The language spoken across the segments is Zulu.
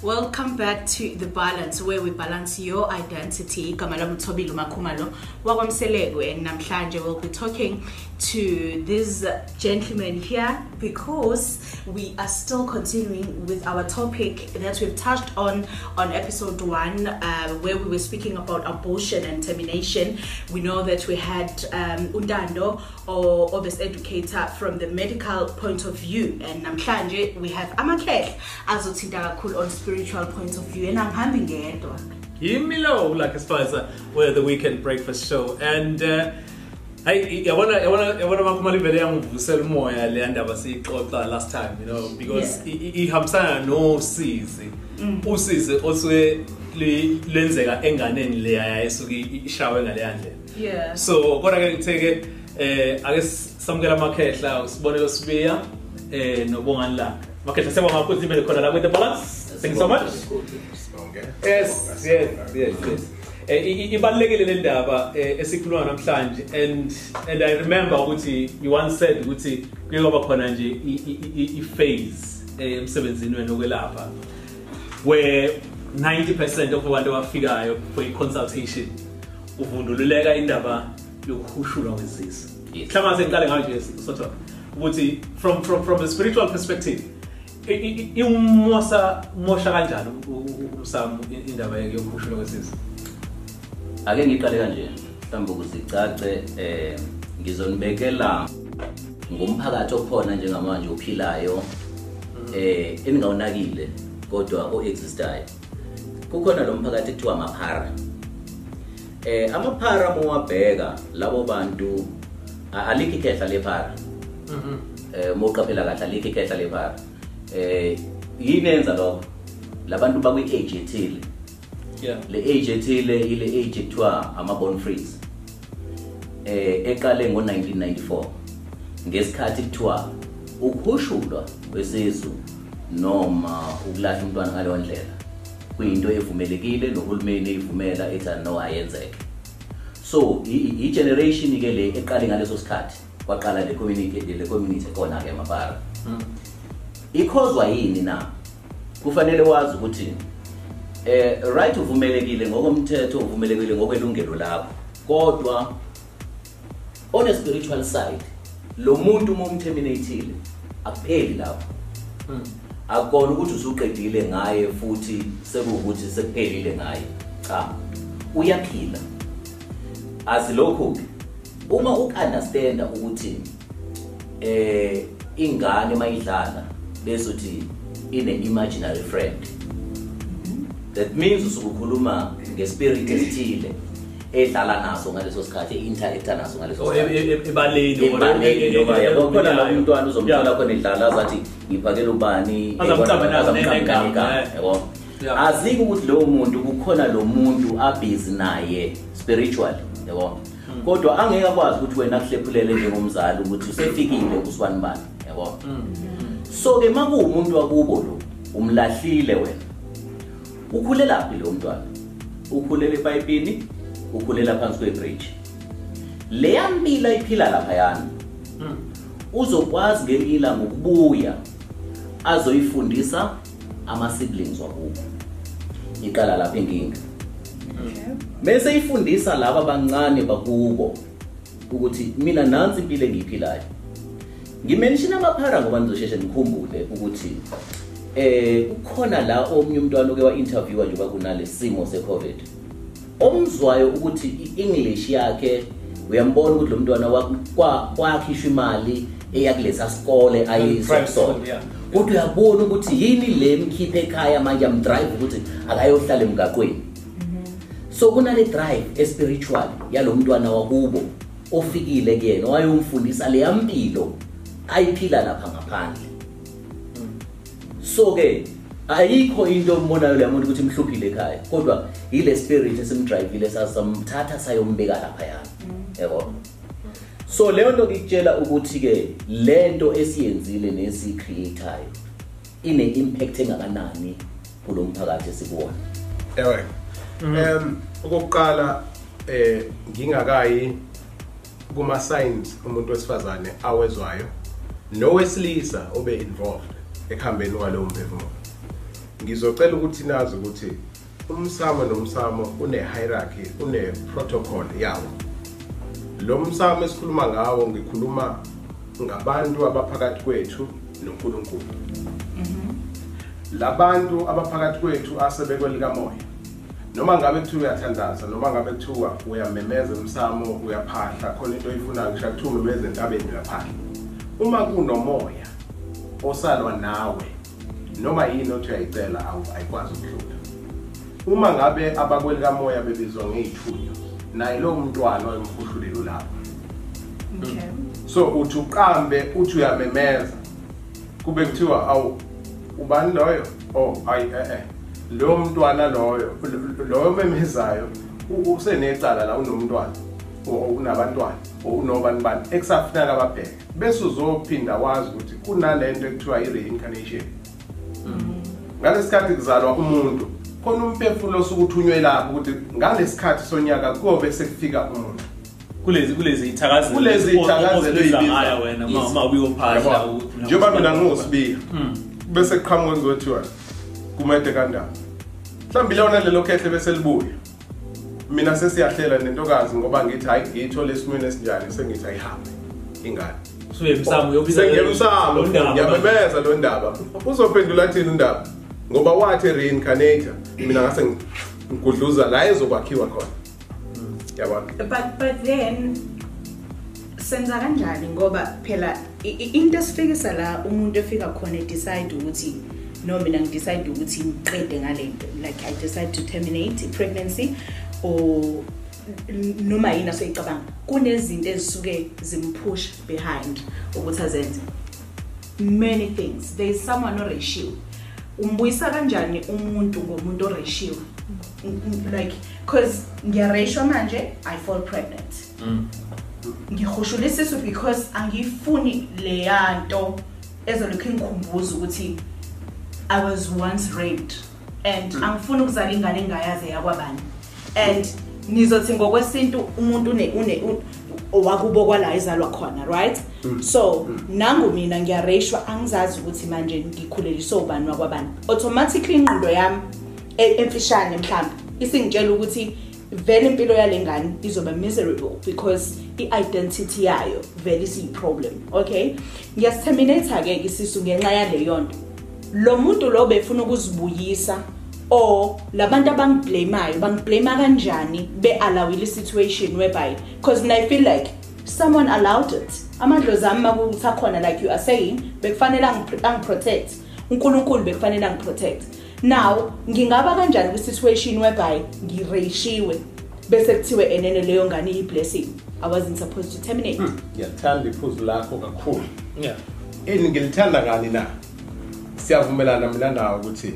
Welcome back to The Balance, where we balance your identity. Kamala Mutobilo Makumalo, Wagamselego, and Namhlanje will be talking to this gentleman here because we are still continuing with our topic that we've touched on episode 1, where we were speaking about abortion and termination. We know that we had Undando, or obvious educator, from the medical point of view, and Namhlanje we have Amakek Azotinda Kul on spiritual point of view, and I'm having it. Yimilo, like as far as we're the weekend breakfast show, and I wanna last time, you know, because ihamsana no sisi usisi also lenzeka enganeni leya esuki ishawe ngaleya ndlela. Yeah. So kodwa ke ngitheke ake samukela Makhehla usibonelo sibiya nobongani la. Makhehla siyabonga ukuthi nibe khona la with The Balance. Thank you so much. Yes. Ibalulekile le ndaba esikhuluma namhlanje, and I remember ukuthi you once said ukuthi kuyoba khona nje phase emsebenzini wena okwelapha where 90% of abantu abafikayo for i-consultation uvundululeka indaba yokuhushulwa kwesisi. Mhlawumbe sengiqale ngayo nje sort of ukuthi from a spiritual perspective mosha kanjani usam indaba yokuhushulwa kwesisi. Ake ngiqale kanje mhlawumbe ukuzicace ngizonibekela ngomphakathi okhona njengamanje ophilayo eningawunakile kodwa oexistayo. Kukhona lo mphakathi ekuthiwa amaphara. Amaphara mowabheka labo bantu alikho ikhehla lephara. Moqaphela kahle alikho ikhehla lephara. Yini enza lokho? Labantu bakwi age ethile. Yeah. Le age ethile ile age ekuthiwa ama-born freeze. Eqale ngo-1994 ngesikhathi kuthiwa ukuhushulwa kwesisu noma ukulahla umntwana ngaleyo ndlela kuyinto evumelekile nohulumeni eyivumela ethi no ayenzeke. So i-generation ke le eqale ngaleso sikhathi kwaqala le community khona ke amabara. Ikhozwa yini na? Kufanele wazi ukuthi right uvumelekile ngokomthetho, uvumelekile ngokwelungelo lakho, kodwa on a spiritual side lo muntu momterminateile akupheli lapho. Akona ukuthi usuqedile ngaye futhi sekuwukuthi sekuphelile ngaye. Cha, uyaphila. Azilokho uma ukunderstanda ukuthi ingane mayidlala bese uthi ine imaginary friend. That means usukukhuluma ngespirit esithile edlala naso ngaleso sikhathi, interacta naso ngaleso sikhathi. Ebaleni noma yakhona la umntwana uzomthola khona edlala azathi ngiphakela ubani azamqhamuka yabo. Azike ukuthi lo muntu kukhona lo muntu abhizi naye spiritually yabo. Kodwa angeke akwazi ukuthi wena kuhlephulele njengomzali ukuthi usefikile uswani bani yabo. So ke maku umuntu wakubo lo umlahlile wena. Ukhulela laphi lo mntwana? Ukhulela epayipini, ukhulela phansi kwebridge. Leya mpila iphila lapha yana. Uzokwazi ngelila ngokubuya azoyifundisa ama siblings wakubo. Iqala lapha inkinga. Bese ifundisa laba abancane bakubo ukuthi mina nansi impilo engiphilayo. Ngimention amaphara ngoba nizosheshe nikhumbule ukuthi ukhona la omnye umntwana oke wa-interviewa nje kunale simo se-COVID. Omzwayo ukuthi i-English yakhe uyambona ukuthi lo mntwana kwakhishwa imali eyakulesa sikole ayisona. Kodwa uyabona ukuthi yini le mkhiphe ekhaya manje amdrive ukuthi akayohlala emgaqweni. So kunale drive espiritual yalo mntwana wakubo ofikile kuyena wayomfundisa le yampilo ayiphila lapha ngaphandle. So ke ayikho into omonayo le muntu ukuthi mhluphile ekhaya, kodwa ile spirit esimdrivile sasamthatha sayombeka lapha yana. Yebo. So leyo nto ngikutshela ukuthi ke lento esiyenzile nesicreatayo ine impact engakanani kulo mphakathi esikuwona. Ewe. Okokuqala ngingakayi kuma signs umuntu wesifazane awezwayo nowesilisa obe involved ekhambeni kwalo mphefumulo. ngizocela ukuthi nazi ukuthi umsamo nomsamo une hierarchy, une protocol yawo. Lo msamo esikhuluma ngawo ngikhuluma ngabantu abaphakathi kwethu noNkulunkulu. Labantu abaphakathi kwethu asebekwe likamoya. Noma ngabe kuthiwa uyathandaza, noma ngabe kuthiwa uyamemeza umsamo, uyaphahla, khona into oyifunayo ngisho kuthiwa beze entabeni uyaphahla. Uma kunomoya osalwa nawe, noma yini othi uyayicela ayikwazi ukudlula. Uma ngabe abakwelika moya bebizwa ngezithunywa, naye lo mntwana oyemkhushulelo lapha. Okay. So uthi uqambe uthi uyamemeza. Kube kuthiwa awu ubani loyo? Oh lo mntwana loyo memezayo usenecala la unomntwana unabantwana unobani bani ekusafuneka ababheke bese uzophinda wazi ukuthi kunalento ekuthiwa i-reincarnation. Ngalesikhathi kuzalwa umuntu khona umphefumulo osukuthunywe lapho ukuthi ngaleskhathi sonyaka kobe sekufika umuntu kulezi ithakazelo ezibizwa wena uma uyophahla njengoba mina ngosibika bese kuqhamuka ngizothiwa kumede kanjani mhlawumbe lona lelo khehle bese libuya mina sesiyahlela nentokazi ngoba ngithi hayi ngithola esimweni esinjani sengithi ayihambe ingane emsamo uyobiza lo ndaba ngiyamemeza lo ndaba uzophendula thina undaba ngoba wathi reincarnator mina ngase ngigudluza la ezokwakhiwa khona yabona. But then senza kanjani ngoba phela into esifikisa la umuntu efika khona decide ukuthi no mina ngidecide ukuthi ngiqede ngalento, like I decide to terminate pregnancy or noma yini aseyicabanga kunezinto ezisuke zimpush behind ukuthi azenze many things. There is someone oreshiwe. Umbuyisa kanjani umuntu ngomuntu oreshiwe? Like cause ngiyareshwa manje I fall pregnant. Ngihoshulisiso because angifuni leyanto ezolokhu ngikhumbuza ukuthi I was once raped and angifuni ukuzala ingane engayazi yakwabani. And nizothi ngokwesintu umuntu owakubo kwala izalwa khona, right? So nangu mina ngiyareshwa angizazi ukuthi manje ngikhuleliswa ubani wakwabani. Automatically ingqondo yami emfishane mhlawumbe isingitshela ukuthi vele impilo yalengane izoba miserable because i-identity yayo vele isiyi-problem. Okay, ngiyasiterminate-ke isisu ngenxa yaleyo nto. Lo muntu lo befuna ukuzibuyisa or labantu abangiblameayo bangiblame kanjani be-allowile situation whereby because I feel like someone allowed it. Amadlozi ami makusakhona like you are saying bekufanele angiprotect, uNkulunkulu bekufanele angiprotect. Now ngingaba kanjani kwi-situation whereby ngireshiwe bese kuthiwe enene leyo ngane iyi-blessing I wasn't supposed to terminate. Ngiyathanda iphuzu lakho kakhulu. Yeah. Ngilithanda ngani na? Siyavumelana mina nawe ukuthi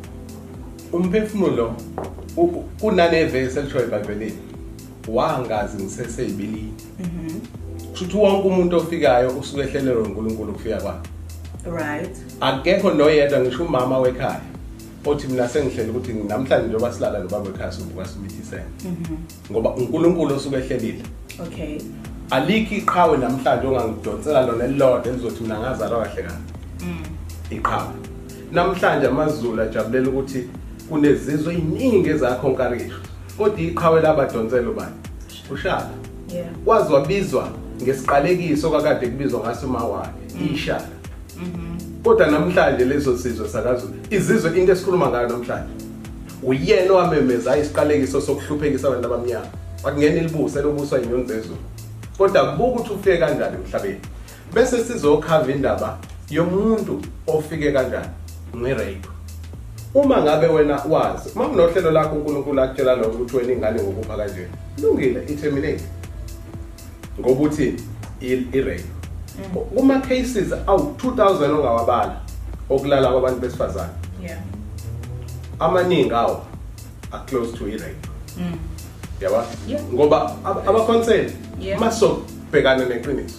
umphefumulo kunale verse elitshoyo eBhayibhelini wangazi ngiseseyibili. Futhi wonke umuntu ofikayo usuke ehlelelwe uNkulunkulu ukufika kwakhe. Right. Akekho noyedwa ngisho umama wekhaya othi mina sengihlela ukuthi namhlanje njengoba silala nobaba wekhaya sivuka simithise. Ngoba uNkulunkulu osuke ehlelile. Okay. Aliki iqhawe namhlanje ongangidonsela lona elilodwa elizothi mina ngazalwa kahle kahle. Iqhawe. Namhlanje amaZulu ajabulela ukuthi kunezizwe eziningi ezakhonkarishwa. Kodwa iqhawe labadonsela ubani? Ushala. Yeah. Wazi wabizwa ngesiqalekiso kakade kubizwa ngaso mawakhe, ishala. Kodwa namhlanje lezo sizwe sakaZulu izizwe into esikhuluma ngayo namhlanje uyena owamemeza isiqalekiso sokuhluphekisa abantu abamnyama wakungena ilibusa elobuswa inyoni zezulu kodwa kubuka ukuthi ufike kanjani emhlabeni bese sizokhava indaba yomuntu ofike kanjani ngerape. Uma ngabe wena wazi uma kunohlelo lakho uNkulunkulu akutshela lokho ukuthi wena ingane ngokupha kanje kulungile i-terminate ngokuthi i-rape. Uma cases awu 2000 ongawabala okulala kwabantu besifazane. Yeah. Amaningi awo are close to i-rape. Yaba? Yeah. Ngoba aba-consent masokubhekana neqiniso.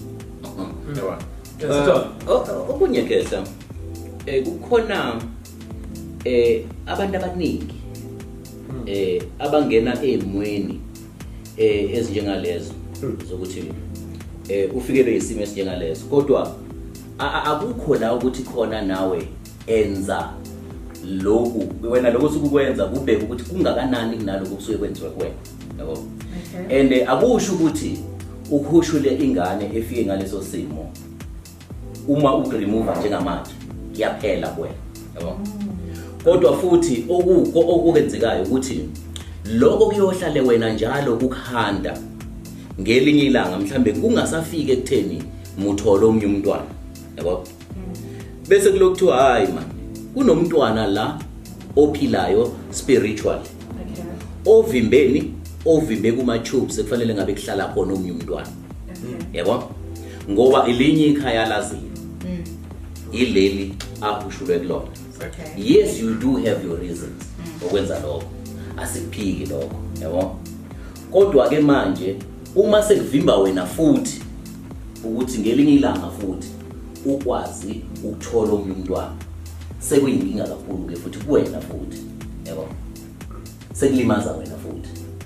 Yaba? Okunye kesa kukhona abantu abaningi abangena emweni ezinjengalezo zokuthi ufikele isimo esinjengalezo kodwa akukho la ukuthi khona nawe enza lokhu wena lokho sukukwenza kubheka ukuthi kungakanani kunalokho kusuke kwenziwe kuwena yabo and akusho ukuthi ukhushule ingane efike ngaleso simo uma ukuremove njengamanje kuyaphela kuwena yabo kodwa futhi okenzekayo ukuthi lokho kuyohlale wena njalo ukukhanda ngelinye ilanga mhlambe kungasafike ekutheni muthola omnye umntwana yabo bese kulokuthiwa hayi man kunomntwana la ophilayo spiritually ovimbe kuma tubes ekufanele ngabe kuhlala khona omnye umntwana yabo ngoba elinye ikhaya laziyo ileli ahushulwe kulona yes you do have your reasons okwenza lokho asiphiki lokho yabo kodwa ke manje uma sekuvimba wena futhi ukuthi ngelinye ilanga futhi ukwazi ukuthola omnye umntwana sekuyinkinga kakhulu ke futhi kuwena futhi yabo sekulimaza wena futhi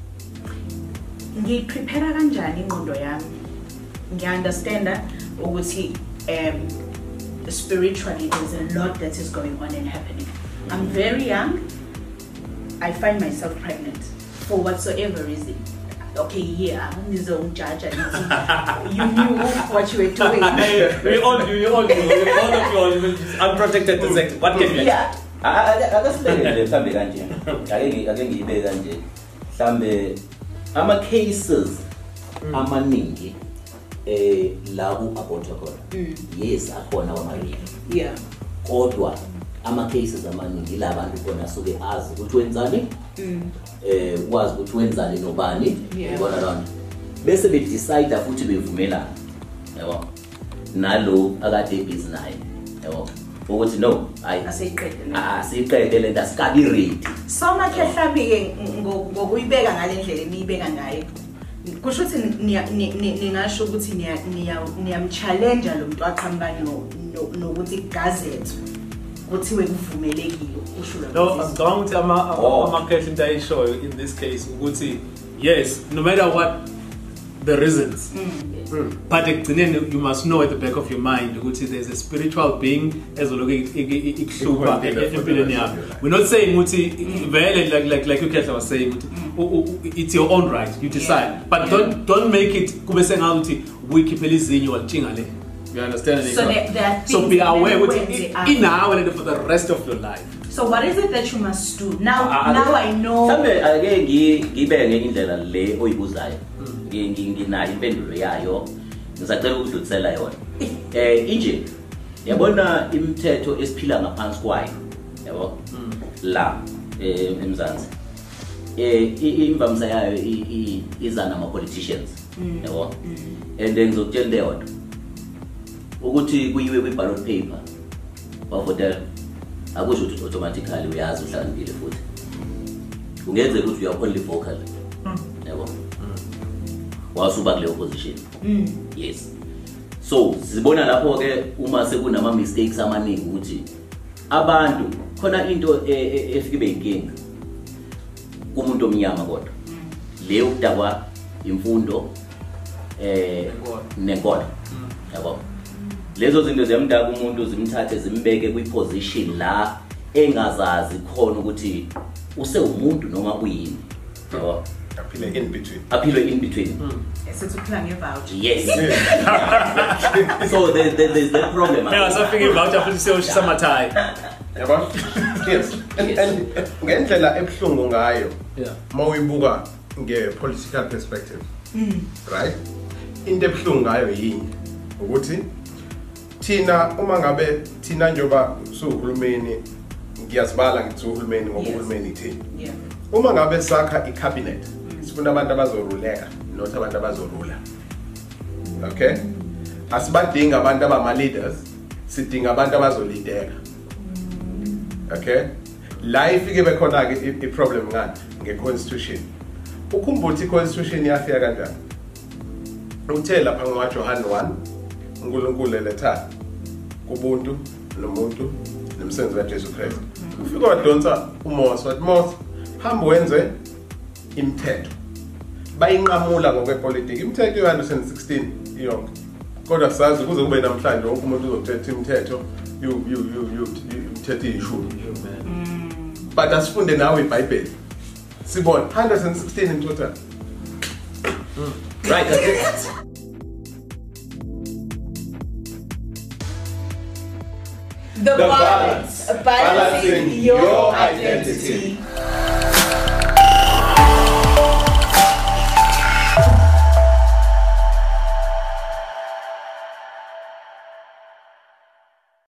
ngiprepare kanjani ingqondo yami ngiunderstanda ukuthi spiritually there's a lot that is going on and happening. I'm very young. I find myself pregnant for whatsoever reason. Okay, yeah, I'm his own judge. You knew what you were doing. We all do. All of you are unprotected sex. What can you? Yeah. Akasilele mhlambe kanje. Ake ngiyibe kanje. Mhlambe ama cases amaningi la ku-abortwa khona yes akhona kwamarike yeah kodwa ama cases amaningi la bantu khona suke azi ukuthi wenzani ukwazi ukuthi wenzani nobani ibona lona bese be decide futhi bevumelana yabo nalo akade busy naye yabo ukuthi no asiqede lento asikabi ready so makhe mhlambi ke ngokuyibeka ngalendlela eniyibeka ngayo kusho ukuthi ningasho ukuthi niyamchallenge lo muntu aqhamba nokuthi gazette kuthiwe kuvumelekile usho lo no ngicabanga ukuthi ama-case into ayishoyo in this case ukuthi yes no matter what the reasons but you must know at the back of your mind ukuthi there's a spiritual being ezoloku ikuhlupha empilweni yakho. We're not saying ukuthi vele like you Kehla was saying it's your own right you decide but don't make it kube sengathi ukuyikhiphela izinyo walichinga le. You understand? So be aware in now and for the rest of your life. So what is it that you must do now? Now I know. Mhlambe ake ngibenge indlela le oyibuzayo. Nginayo impendulo yayo. Ngisacela ukudlulisela yona. Inje yabona imithetho esiphila ngaphansi kwayo. Yabo? La eMzansi. Imvamisa yayo iza nama politicians. Yabo? And then ngizokutshela leyo ukuthi kuyiwe kwi ballot paper bavotela akusho ukuthi automatically uyazi uhlakaniphile futhi ungenzeka ukuthi you are only vocal yabo wasuba kule opposition yes so sibona lapho ke uma sekunama mistakes amaningi ukuthi abantu khona into efike beyinkinga kumuntu omnyama kodwa leyo kudakwa imfundo nenkolo yabo lezo zinto ziyamdaka umuntu zimthathe zimbeke kwi-position la engazazi khona ukuthi use umuntu noma uyini yabo aphile in between esithuphila ngevoucher yes so there's that problem yeah so thinking voucher futhi seyoshisa amathai yabo yes and ngendlela ebhlungu ngayo mawuyibuka nge-political perspective right into ebhlungu ngayo yini ukuthi thina uma ngabe thina njoba suhulumeni ngiyazibala ngithi uhulumeni ngoba uhulumeni ithini uma ngabe sakha icabinet sifuna abantu abazoruleka not abantu abazorula okay asibadinga abantu abama leaders sidinga abantu abazolideka okay la ifike bekhona ke iproblem ngani ngeconstitution ukhumbula iconstitution yafika kanjani uthe lapha ngoJohn 1 uNkulunkulu eletha kubuntu nomuntu nemsenzo kaJesu Kristu ufika wadonsa uMose wathi Mose hamba wenze imithetho bayinqamula ngokwepolitiki imithetho yoHana 16 yonke kodwa sazi kuze kube namhlanje wonke umuntu uzothetha imithetho uthethe ishumi. But asifunde nawe iBhayibheli sibona 116 in total. Right, that's it. The balance, balancing your identity.